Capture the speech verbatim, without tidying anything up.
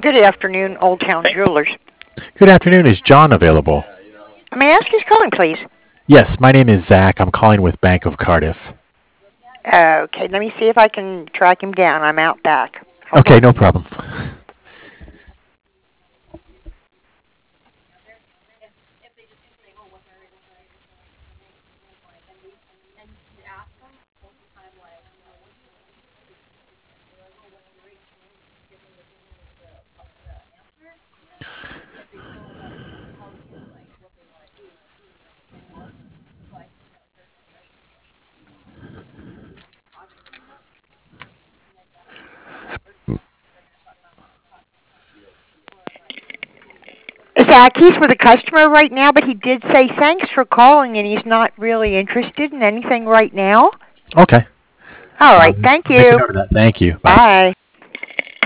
Good afternoon, Old Town Jewelers. Good afternoon. Is John available? May I ask who's calling, please? Yes, my name is Zach. I'm calling with Bank of Cardiff. Okay, let me see if I can track him down. I'm out back. Hold Okay, on. no problem. Zach, he's with a customer right now, but he did say thanks for calling, and he's not really interested in anything right now. Okay. All right, Um, thank make a you. note of that. Thank you. Bye. Bye.